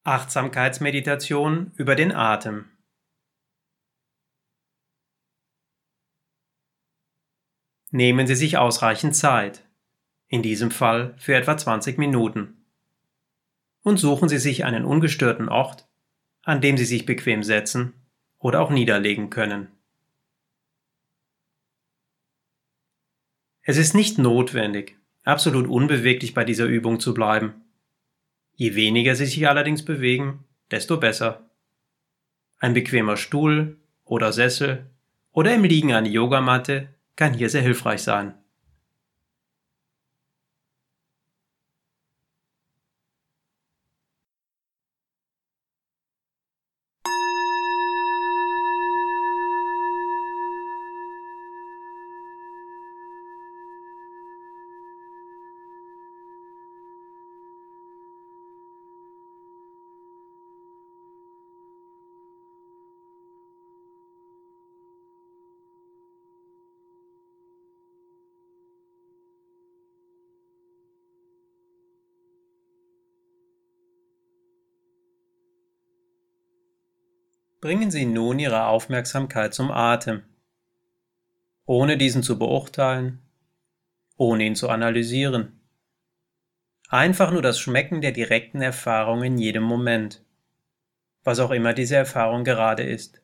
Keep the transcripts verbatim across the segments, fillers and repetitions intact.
Achtsamkeitsmeditation über den Atem. Nehmen Sie sich ausreichend Zeit, in diesem Fall für etwa zwanzig Minuten, und suchen Sie sich einen ungestörten Ort, an dem Sie sich bequem setzen oder auch niederlegen können. Es ist nicht notwendig, absolut unbeweglich bei dieser Übung zu bleiben. Je weniger Sie sich allerdings bewegen, desto besser. Ein bequemer Stuhl oder Sessel oder im Liegen eine Yogamatte kann hier sehr hilfreich sein. Bringen Sie nun Ihre Aufmerksamkeit zum Atem, ohne diesen zu beurteilen, ohne ihn zu analysieren. Einfach nur das Schmecken der direkten Erfahrung in jedem Moment, was auch immer diese Erfahrung gerade ist.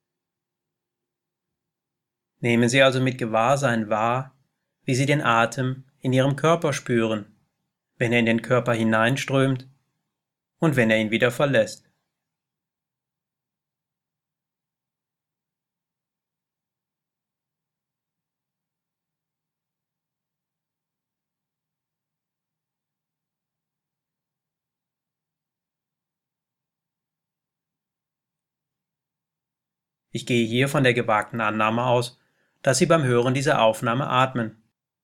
Nehmen Sie also mit Gewahrsein wahr, wie Sie den Atem in Ihrem Körper spüren, wenn er in den Körper hineinströmt und wenn er ihn wieder verlässt. Ich gehe hier von der gewagten Annahme aus, dass Sie beim Hören dieser Aufnahme atmen.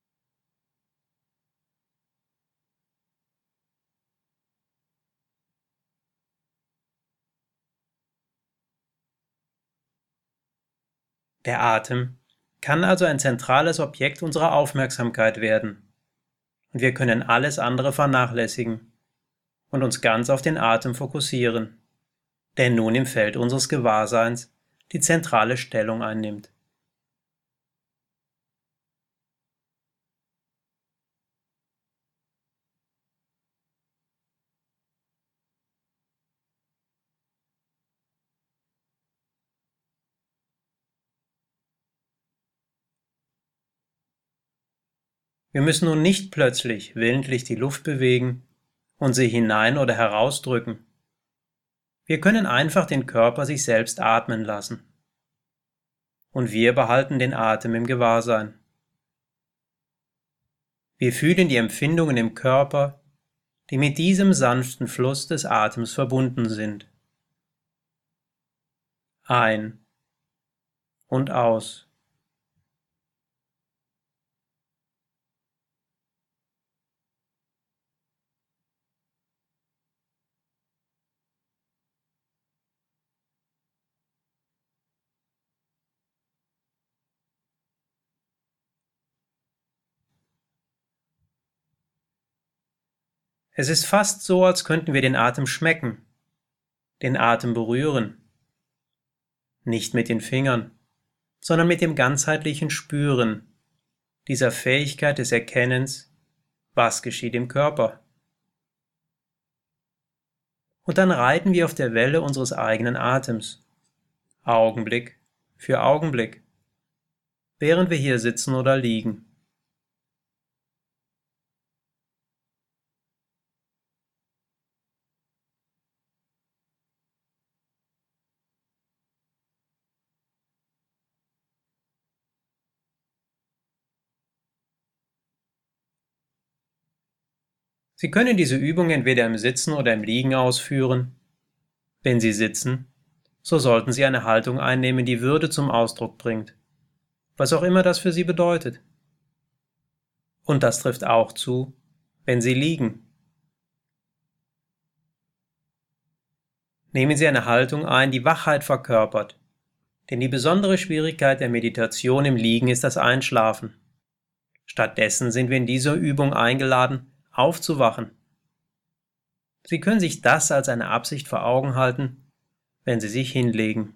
Der Atem kann also ein zentrales Objekt unserer Aufmerksamkeit werden, und wir können alles andere vernachlässigen und uns ganz auf den Atem fokussieren, der nun im Feld unseres Gewahrseins die zentrale Stellung einnimmt. Wir müssen nun nicht plötzlich willentlich die Luft bewegen und sie hinein oder herausdrücken. Wir können einfach den Körper sich selbst atmen lassen. Und wir behalten den Atem im Gewahrsein. Wir fühlen die Empfindungen im Körper, die mit diesem sanften Fluss des Atems verbunden sind. Ein und aus. Es ist fast so, als könnten wir den Atem schmecken, den Atem berühren. Nicht mit den Fingern, sondern mit dem ganzheitlichen Spüren, dieser Fähigkeit des Erkennens, was geschieht im Körper. Und dann reiten wir auf der Welle unseres eigenen Atems, Augenblick für Augenblick, während wir hier sitzen oder liegen. Sie können diese Übung entweder im Sitzen oder im Liegen ausführen. Wenn Sie sitzen, so sollten Sie eine Haltung einnehmen, die Würde zum Ausdruck bringt, was auch immer das für Sie bedeutet. Und das trifft auch zu, wenn Sie liegen. Nehmen Sie eine Haltung ein, die Wachheit verkörpert, denn die besondere Schwierigkeit der Meditation im Liegen ist das Einschlafen. Stattdessen sind wir in dieser Übung eingeladen, aufzuwachen. Sie können sich das als eine Absicht vor Augen halten, wenn Sie sich hinlegen.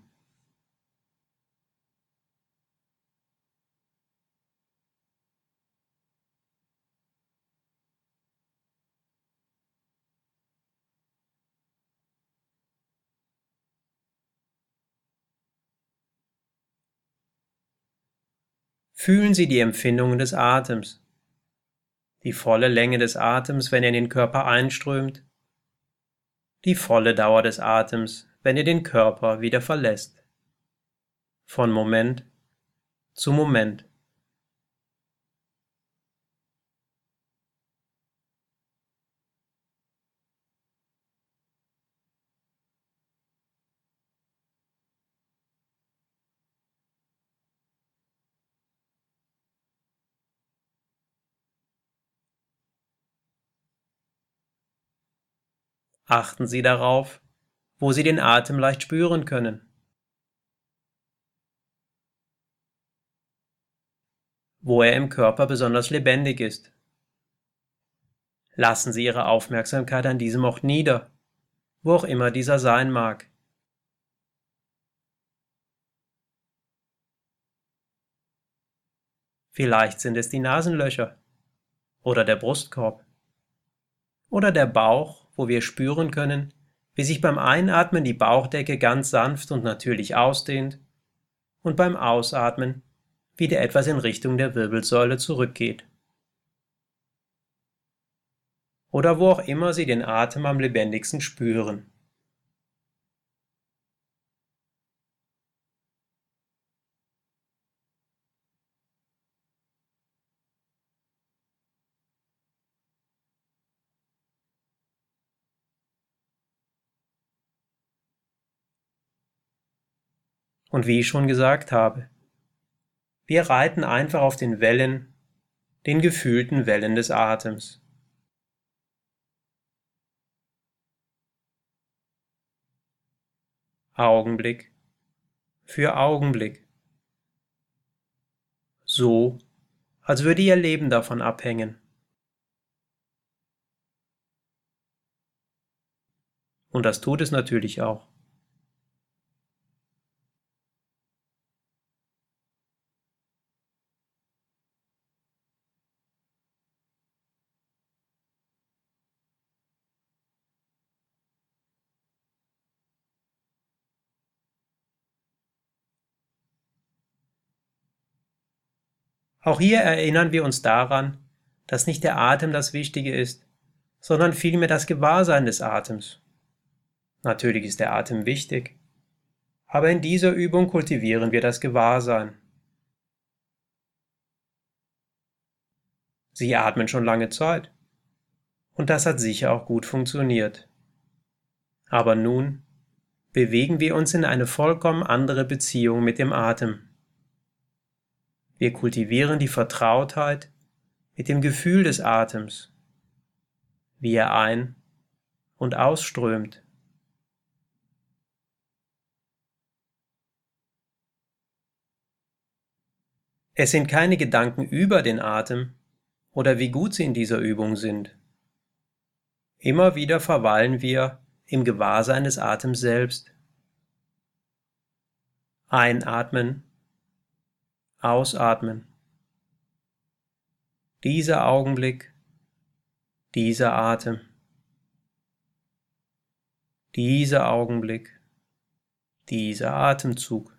Fühlen Sie die Empfindungen des Atems, die volle Länge des Atems, wenn er in den Körper einströmt, die volle Dauer des Atems, wenn er den Körper wieder verlässt. Von Moment zu Moment. Achten Sie darauf, wo Sie den Atem leicht spüren können, wo er im Körper besonders lebendig ist. Lassen Sie Ihre Aufmerksamkeit an diesem Ort nieder, wo auch immer dieser sein mag. Vielleicht sind es die Nasenlöcher oder der Brustkorb oder der Bauch, wo wir spüren können, wie sich beim Einatmen die Bauchdecke ganz sanft und natürlich ausdehnt und beim Ausatmen wieder etwas in Richtung der Wirbelsäule zurückgeht. Oder wo auch immer Sie den Atem am lebendigsten spüren. Und wie ich schon gesagt habe, wir reiten einfach auf den Wellen, den gefühlten Wellen des Atems. Augenblick für Augenblick. So, als würde Ihr Leben davon abhängen. Und das tut es natürlich auch. Auch hier erinnern wir uns daran, dass nicht der Atem das Wichtige ist, sondern vielmehr das Gewahrsein des Atems. Natürlich ist der Atem wichtig, aber in dieser Übung kultivieren wir das Gewahrsein. Sie atmen schon lange Zeit und das hat sicher auch gut funktioniert. Aber nun bewegen wir uns in eine vollkommen andere Beziehung mit dem Atem. Wir kultivieren die Vertrautheit mit dem Gefühl des Atems, wie er ein- und ausströmt. Es sind keine Gedanken über den Atem oder wie gut sie in dieser Übung sind. Immer wieder verweilen wir im Gewahrsein des Atems selbst. Einatmen, ausatmen. Dieser Augenblick, dieser Atem. Dieser Augenblick, dieser Atemzug.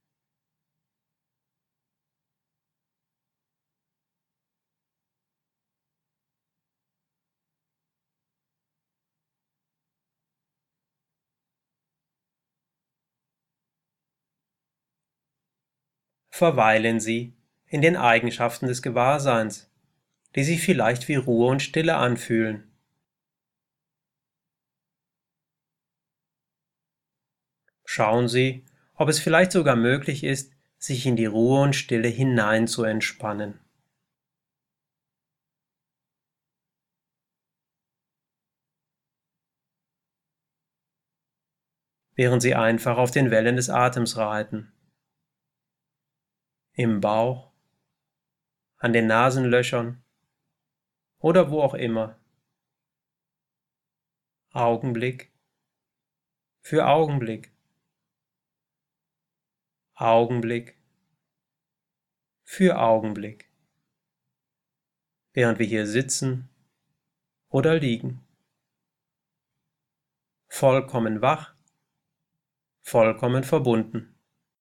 Verweilen Sie in den Eigenschaften des Gewahrseins, die sich vielleicht wie Ruhe und Stille anfühlen. Schauen Sie, ob es vielleicht sogar möglich ist, sich in die Ruhe und Stille hinein zu entspannen. Während Sie einfach auf den Wellen des Atems reiten. Im Bauch, an den Nasenlöchern oder wo auch immer. Augenblick für Augenblick, Augenblick für Augenblick, während wir hier sitzen oder liegen. Vollkommen wach, vollkommen verbunden.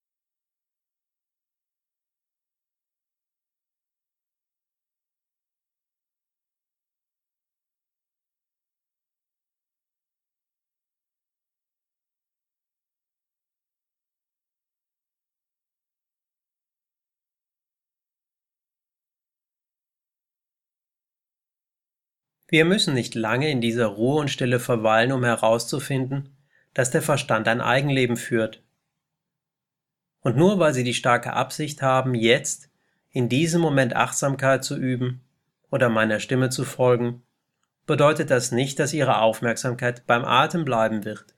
Wir müssen nicht lange in dieser Ruhe und Stille verweilen, um herauszufinden, dass der Verstand ein Eigenleben führt. Und nur weil Sie die starke Absicht haben, jetzt, in diesem Moment Achtsamkeit zu üben oder meiner Stimme zu folgen, bedeutet das nicht, dass Ihre Aufmerksamkeit beim Atem bleiben wird.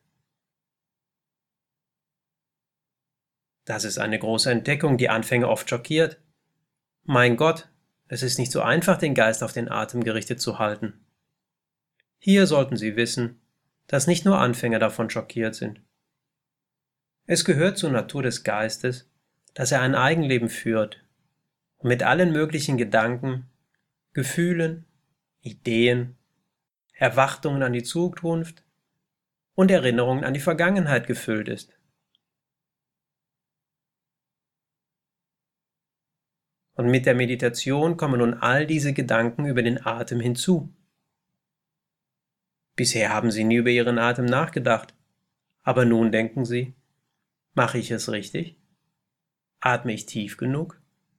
Das ist eine große Entdeckung, die Anfänger oft schockiert. Mein Gott, es ist nicht so einfach, den Geist auf den Atem gerichtet zu halten. Hier sollten Sie wissen, dass nicht nur Anfänger davon schockiert sind. Es gehört zur Natur des Geistes, dass er ein Eigenleben führt und mit allen möglichen Gedanken, Gefühlen, Ideen, Erwartungen an die Zukunft und Erinnerungen an die Vergangenheit gefüllt ist. Und mit der Meditation kommen nun all diese Gedanken über den Atem hinzu. Bisher haben Sie nie über Ihren Atem nachgedacht, aber nun denken Sie, mache ich es richtig? Atme ich tief genug?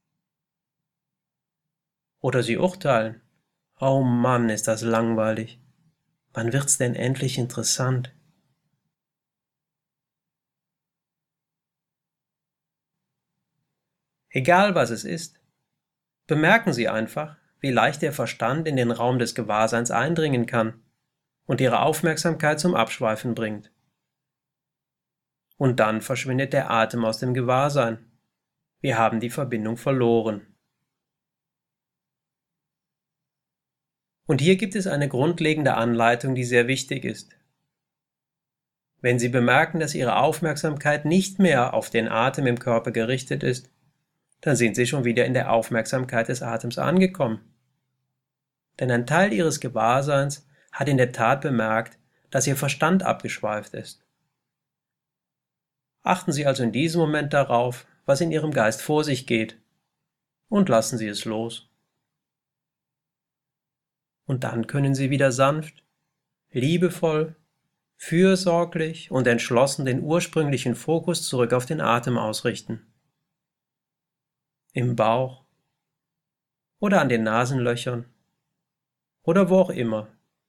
Oder Sie urteilen, oh Mann, ist das langweilig. Wann wird's denn endlich interessant? Egal was es ist, bemerken Sie einfach, wie leicht der Verstand in den Raum des Gewahrseins eindringen kann und Ihre Aufmerksamkeit zum Abschweifen bringt. Und dann verschwindet der Atem aus dem Gewahrsein. Wir haben die Verbindung verloren. Und hier gibt es eine grundlegende Anleitung, die sehr wichtig ist. Wenn Sie bemerken, dass Ihre Aufmerksamkeit nicht mehr auf den Atem im Körper gerichtet ist, dann sind Sie schon wieder in der Aufmerksamkeit des Atems angekommen. Denn ein Teil Ihres Gewahrseins hat in der Tat bemerkt, dass Ihr Verstand abgeschweift ist. Achten Sie also in diesem Moment darauf, was in Ihrem Geist vor sich geht, und lassen Sie es los. Und dann können Sie wieder sanft, liebevoll, fürsorglich und entschlossen den ursprünglichen Fokus zurück auf den Atem ausrichten. Im Bauch oder an den Nasenlöchern oder wo auch immer.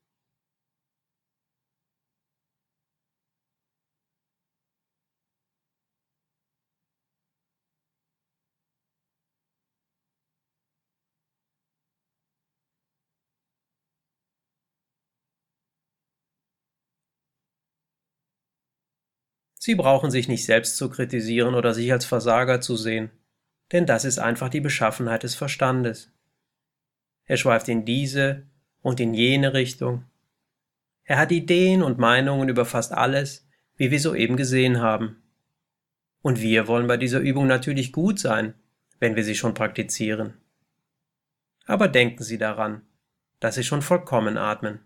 Sie brauchen sich nicht selbst zu kritisieren oder sich als Versager zu sehen, denn das ist einfach die Beschaffenheit des Verstandes. Er schweift in diese und in jene Richtung. Er hat Ideen und Meinungen über fast alles, wie wir soeben gesehen haben. Und wir wollen bei dieser Übung natürlich gut sein, wenn wir sie schon praktizieren. Aber denken Sie daran, dass Sie schon vollkommen atmen.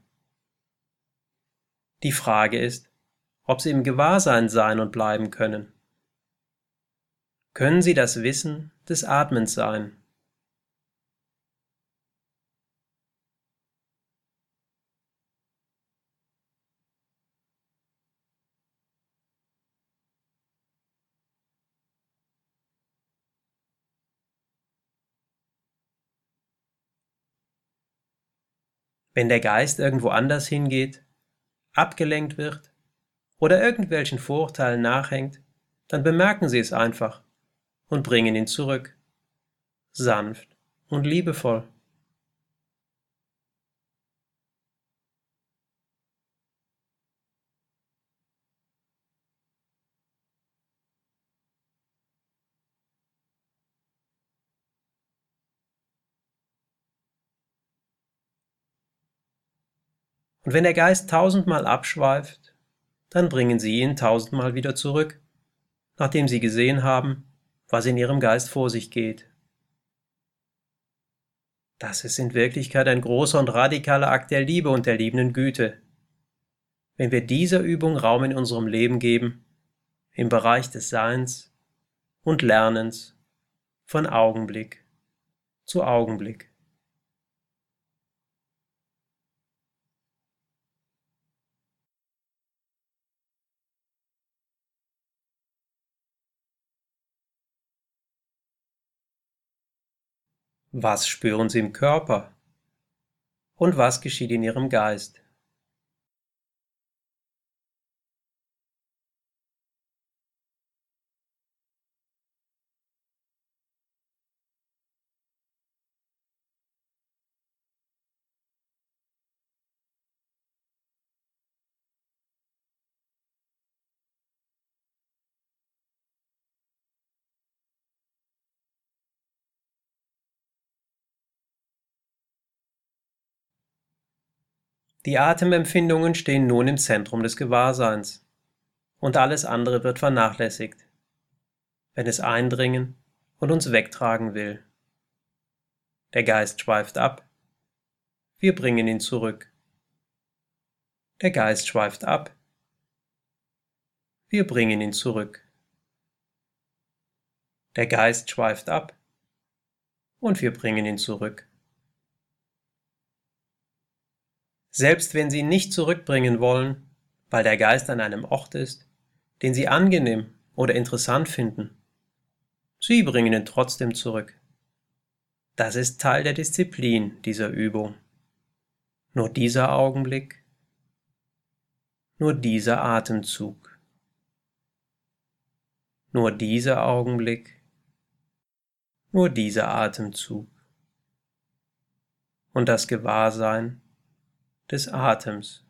Die Frage ist, ob Sie im Gewahrsein sein und bleiben können. Können Sie das Wissen des Atmens sein? Wenn der Geist irgendwo anders hingeht, abgelenkt wird oder irgendwelchen Vorurteilen nachhängt, dann bemerken Sie es einfach und bringen ihn zurück, sanft und liebevoll. Und Und wenn der Geist tausendmal abschweift, dann bringen Sie ihn tausendmal wieder zurück, nachdem Sie gesehen haben, was in Ihrem Geist vor sich geht. Das ist in Wirklichkeit ein großer und radikaler Akt der Liebe und der liebenden Güte. Wenn wir dieser Übung Raum in unserem Leben geben, im Bereich des Seins und Lernens, von Augenblick zu Augenblick. Was spüren Sie im Körper? Und was geschieht in Ihrem Geist? Die Atemempfindungen stehen nun im Zentrum des Gewahrseins, und alles andere wird vernachlässigt, wenn es eindringen und uns wegtragen will. Der Geist schweift ab, wir bringen ihn zurück. Der Geist schweift ab, wir bringen ihn zurück. Der Geist schweift ab, und wir bringen ihn zurück. Selbst wenn Sie ihn nicht zurückbringen wollen, weil der Geist an einem Ort ist, den Sie angenehm oder interessant finden, Sie bringen ihn trotzdem zurück. Das ist Teil der Disziplin dieser Übung. Nur dieser Augenblick, nur dieser Atemzug, nur dieser Augenblick, nur dieser Atemzug und das Gewahrsein des Atems.